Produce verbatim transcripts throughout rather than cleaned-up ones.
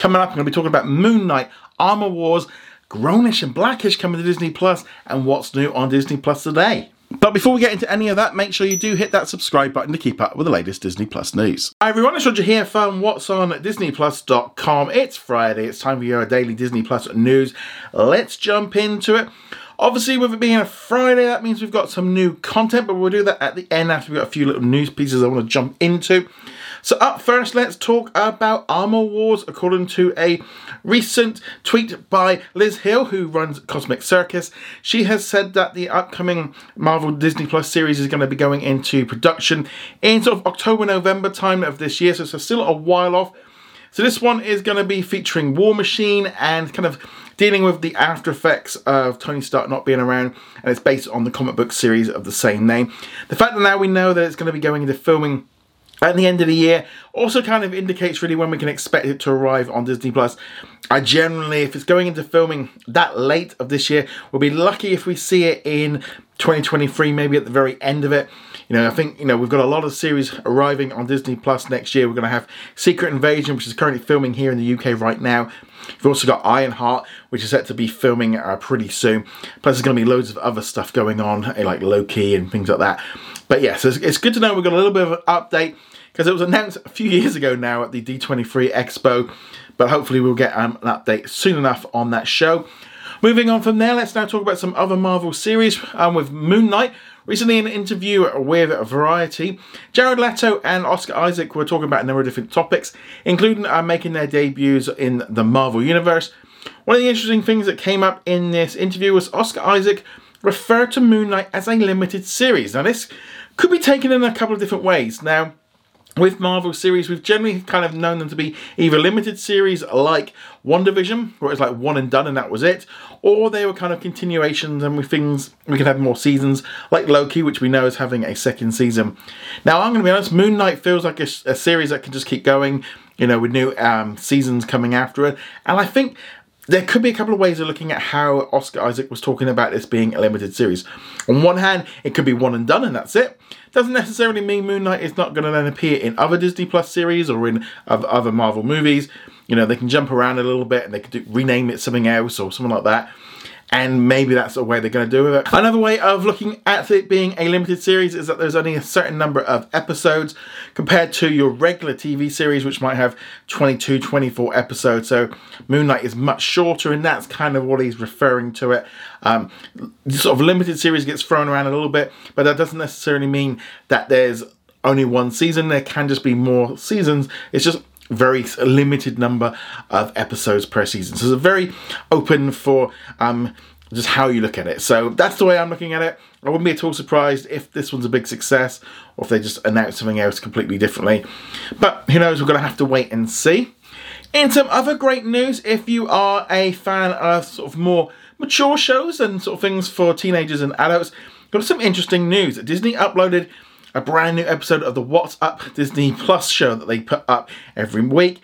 Coming up, I'm going to be talking about Moon Knight, Armor Wars, Grownish and Blackish coming to Disney Plus, and what's new on Disney Plus today. But before we get into any of that, make sure you do hit that subscribe button to keep up with the latest Disney Plus news. Hi everyone, it's Roger here from What's On Disney Plus dot com. It's Friday, it's time for your daily Disney Plus news. Let's jump into it. Obviously, with it being a Friday, that means we've got some new content, but we'll do that at the end after we've got a few little news pieces I want to jump into. So up first, let's talk about Armor Wars. According to a recent tweet by Liz Hill, who runs Cosmic Circus, she has said that the upcoming Marvel Disney Plus series is going to be going into production in sort of October, November time of this year, so it's still a while off. So this one is going to be featuring War Machine and kind of dealing with the after effects of Tony Stark not being around, and it's based on the comic book series of the same name. The fact that now we know that it's going to be going into filming at the end of the year also kind of indicates really when we can expect it to arrive on Disney Plus. I generally, if it's going into filming that late of this year, we'll be lucky if we see it in twenty twenty-three, maybe at the very end of it. You know, I think, you know, we've got a lot of series arriving on Disney Plus next year. We're going to have Secret Invasion, which is currently filming here in the U K right now. We've also got Ironheart, which is set to be filming uh, pretty soon. Plus, there's going to be loads of other stuff going on, like Loki and things like that. But yeah, so it's, it's good to know we've got a little bit of an update, because it was announced a few years ago now at the D twenty-three Expo, but hopefully we'll get um, an update soon enough on that show. Moving on from there, let's now talk about some other Marvel series um, with Moon Knight. Recently in an interview with Variety, Jared Leto and Oscar Isaac were talking about a number of different topics, including uh, making their debuts in the Marvel Universe. One of the interesting things that came up in this interview was Oscar Isaac referred to Moon Knight as a limited series. Now this could be taken in a couple of different ways. Now, with Marvel series, we've generally kind of known them to be either limited series like WandaVision, where it's like one and done and that was it, or they were kind of continuations and with things we could have more seasons, like Loki, which we know is having a second season. Now, I'm going to be honest, Moon Knight feels like a, a series that can just keep going, you know, with new um, seasons coming after it, and I think there could be a couple of ways of looking at how Oscar Isaac was talking about this being a limited series. On one hand, it could be one and done and that's it. Doesn't necessarily mean Moon Knight is not going to then appear in other Disney Plus series or in other Marvel movies. You know, they can jump around a little bit and they could do, rename it something else or something like that. And maybe that's the way they're going to do it. Another way of looking at it being a limited series is that there's only a certain number of episodes compared to your regular T V series, which might have twenty-two, twenty-four episodes. So Moon Knight is much shorter, and that's kind of what he's referring to it. Um, sort of limited series gets thrown around a little bit, but that doesn't necessarily mean that there's only one season. There can just be more seasons. It's just very limited number of episodes per season. So it's very open for um, just how you look at it. So that's the way I'm looking at it. I wouldn't be at all surprised if this one's a big success or if they just announce something else completely differently. But who knows, we're going to have to wait and see. In some other great news, if you are a fan of sort of more mature shows and sort of things for teenagers and adults, got some interesting news. Disney uploaded a brand new episode of the What's Up Disney Plus show that they put up every week,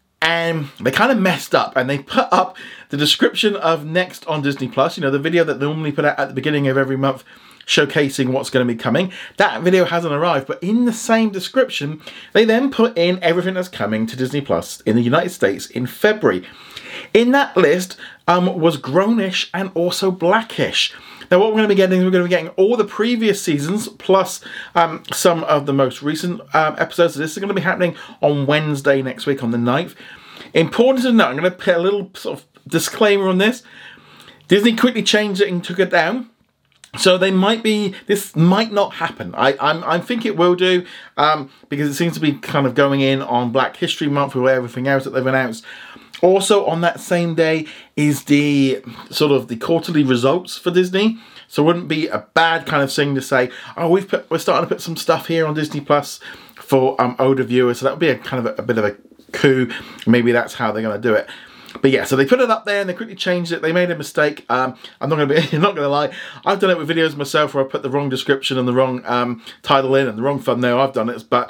and they kind of messed up and they put up the description of Next on Disney Plus, you know, the video that they normally put out at the beginning of every month showcasing what's going to be coming. That video hasn't arrived, but in the same description they then put in everything that's coming to Disney Plus in the United States in February. In that list um, was Grownish and also Blackish. Now what we're going to be getting is we're going to be getting all the previous seasons plus um, some of the most recent um, episodes. So this is going to be happening on Wednesday next week on the ninth. Important to note, I'm going to put a little sort of disclaimer on this. Disney quickly changed it and took it down. So they might be, this might not happen. I I'm, I think it will do um, because it seems to be kind of going in on Black History Month with everything else that they've announced. Also on that same day is the sort of the quarterly results for Disney. So it wouldn't be a bad kind of thing to say, oh, we've put, we're starting to put some stuff here on Disney Plus for um, older viewers. So that would be a kind of a, a bit of a coup. Maybe that's how they're going to do it. But yeah, so they put it up there and they quickly changed it. They made a mistake. Um, I'm not going to be, not going to lie. I've done it with videos myself where I put the wrong description and the wrong um, title in and the wrong thumbnail. I've done it, but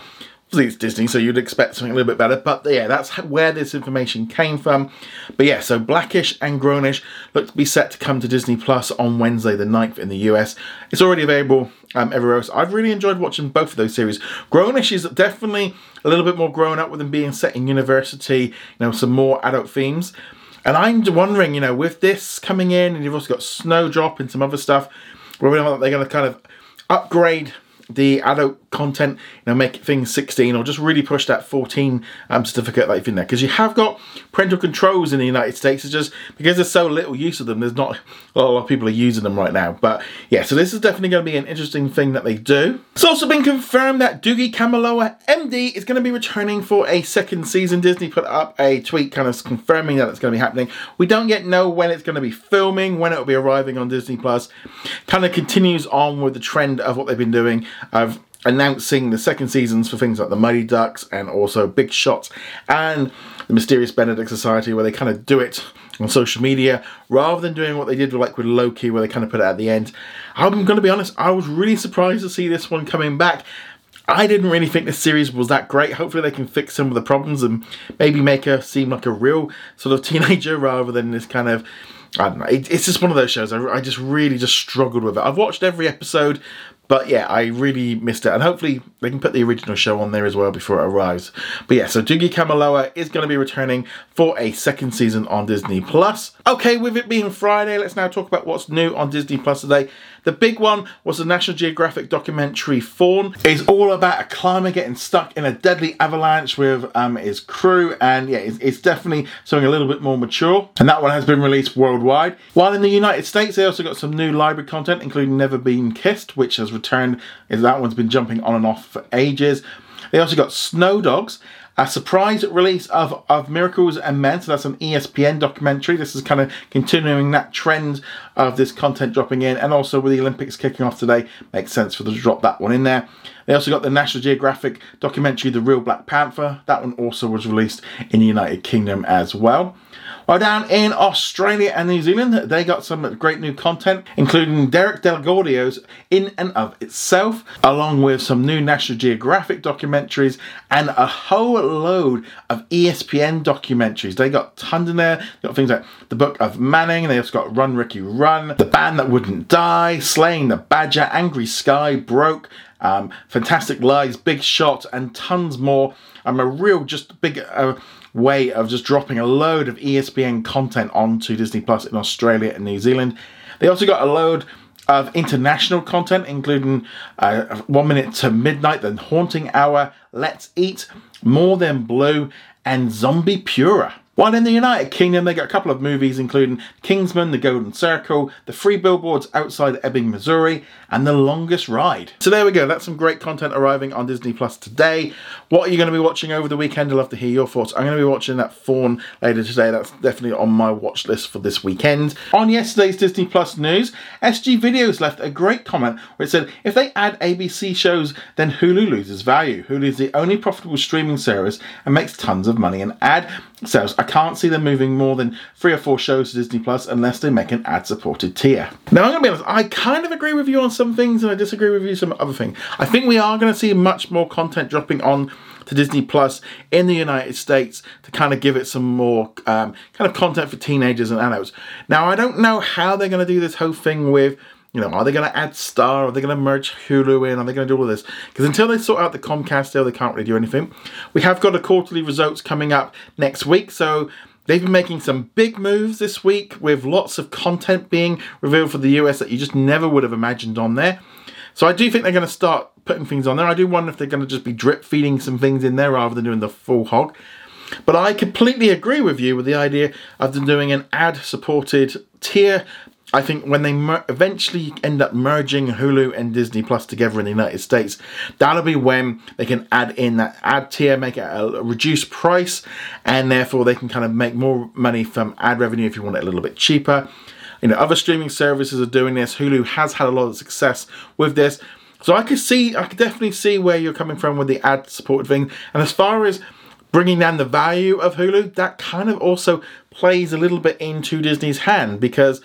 Obviously it's Disney, so you'd expect something a little bit better, but yeah, that's where this information came from. But yeah, so Blackish and Grownish look to be set to come to Disney Plus on Wednesday the ninth in the U S. It's already available um, everywhere else. I've really enjoyed watching both of those series. Grownish is definitely a little bit more grown up with them being set in university, you know, some more adult themes. And I'm wondering, you know, with this coming in, and you've also got Snowdrop and some other stuff, whether or not they're going to kind of upgrade the adult content, you know, make things sixteen, or just really push that fourteen um, certificate that you've in there. Because you have got parental controls in the United States. It's just because there's so little use of them, there's not a lot of people are using them right now. But yeah, so this is definitely going to be an interesting thing that they do. It's also been confirmed that Doogie Kamealoha, M D, is going to be returning for a second season. Disney put up a tweet kind of confirming that it's going to be happening. We don't yet know when it's going to be filming, when it will be arriving on Disney Plus. Kind of continues on with the trend of what they've been doing of announcing the second seasons for things like the Mighty Ducks and also Big Shot and the Mysterious Benedict Society, where they kind of do it on social media rather than doing what they did with, like with Loki, where they kind of put it at the end. I'm going to be honest, I was really surprised to see this one coming back. I didn't really think this series was that great. Hopefully they can fix some of the problems and maybe make her seem like a real sort of teenager rather than this kind of, I don't know. It, it's just one of those shows. I, I just really just struggled with it. I've watched every episode, but yeah, I really missed it. And hopefully they can put the original show on there as well before it arrives. But yeah, so Doogie Kamealoha is going to be returning for a second season on Disney Plus. Okay, with it being Friday, let's now talk about what's new on Disney Plus today. The big one was the National Geographic documentary Fawn. It's all about a climber getting stuck in a deadly avalanche with um, his crew, and yeah, it's, it's definitely something a little bit more mature. And that one has been released worldwide. While in the United States, they also got some new library content, including Never Been Kissed, which has returned. That one's been jumping on and off for ages. They also got Snow Dogs, a surprise release of, of Miracles and Men. So that's an E S P N documentary. This is kind of continuing that trend of this content dropping in. And also with the Olympics kicking off today, makes sense for them to drop that one in there. They also got the National Geographic documentary, The Real Black Panther. That one also was released in the United Kingdom as well. While down in Australia and New Zealand, they got some great new content, including Derek DelGaudio's In and of Itself, along with some new National Geographic documentaries and a whole load of E S P N documentaries. They got tons in there. They got things like The Book of Manning. They also got Run Ricky Run, The Band That Wouldn't Die, Slaying the Badger, Angry Sky, Broke, um, Fantastic Lies, Big Shot, and tons more. I'm um, a real just big uh, way of just dropping a load of E S P N content onto Disney Plus in Australia and New Zealand. They also got a load of international content, including uh, One Minute to Midnight, The Haunting Hour, Let's Eat, More Than Blue, and Zombie Pura. While in the United Kingdom, they got a couple of movies, including Kingsman, The Golden Circle, The Three Billboards Outside Ebbing, Missouri, and The Longest Ride. So there we go. That's some great content arriving on Disney Plus today. What are you going to be watching over the weekend? I'd love to hear your thoughts. I'm going to be watching that Fawn later today. That's definitely on my watch list for this weekend. On yesterday's Disney Plus news, S G Videos left a great comment where it said, if they add A B C shows, then Hulu loses value. Hulu is the only profitable streaming service and makes tons of money in ad sales. I can't see them moving more than three or four shows to Disney Plus unless they make an ad-supported tier. Now, I'm going to be honest, I kind of agree with you on some things and I disagree with you on some other things. I think we are going to see much more content dropping on to Disney Plus in the United States to kind of give it some more um, kind of content for teenagers and adults. Now, I don't know how they're going to do this whole thing with, you know, are they going to add Star? Are they going to merge Hulu in? Are they going to do all this? Because until they sort out the Comcast deal, they can't really do anything. We have got a quarterly results coming up next week, so they've been making some big moves this week with lots of content being revealed for the U S that you just never would have imagined on there. So I do think they're going to start putting things on there. I do wonder if they're going to just be drip feeding some things in there rather than doing the full hog. But I completely agree with you with the idea of them doing an ad-supported tier. I think when they mer- eventually end up merging Hulu and Disney Plus together in the United States, that'll be when they can add in that ad tier, make it a reduced price, and therefore they can kind of make more money from ad revenue if you want it a little bit cheaper. You know, other streaming services are doing this. Hulu has had a lot of success with this. So I could see, I could definitely see where you're coming from with the ad-supported thing. And as far as bringing down the value of Hulu, that kind of also plays a little bit into Disney's hand, because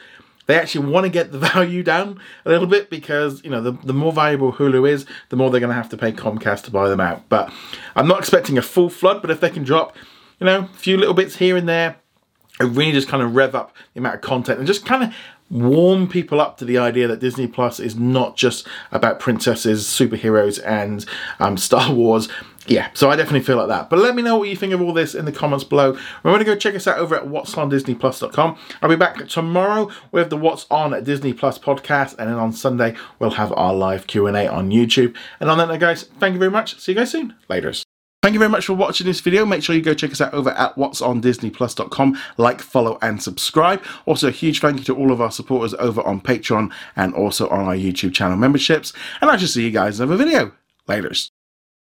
they actually want to get the value down a little bit because, you know, the, the more valuable Hulu is, the more they're going to have to pay Comcast to buy them out. But I'm not expecting a full flood, but if they can drop, you know, a few little bits here and there, it really just kind of rev up the amount of content and just kind of warm people up to the idea that Disney Plus is not just about princesses, superheroes, and um, Star Wars. Yeah, so I definitely feel like that. But let me know what you think of all this in the comments below. Remember to go check us out over at whats on disney plus dot com. I'll be back tomorrow with the What's On at Disney Plus podcast, and then on Sunday we'll have our live Q and A on YouTube. And on that note, guys, thank you very much. See you guys soon. Laters. Thank you very much for watching this video. Make sure you go check us out over at whats on disney plus dot com. Like, follow, and subscribe. Also, a huge thank you to all of our supporters over on Patreon and also on our YouTube channel memberships. And I shall see you guys in another video. Laters.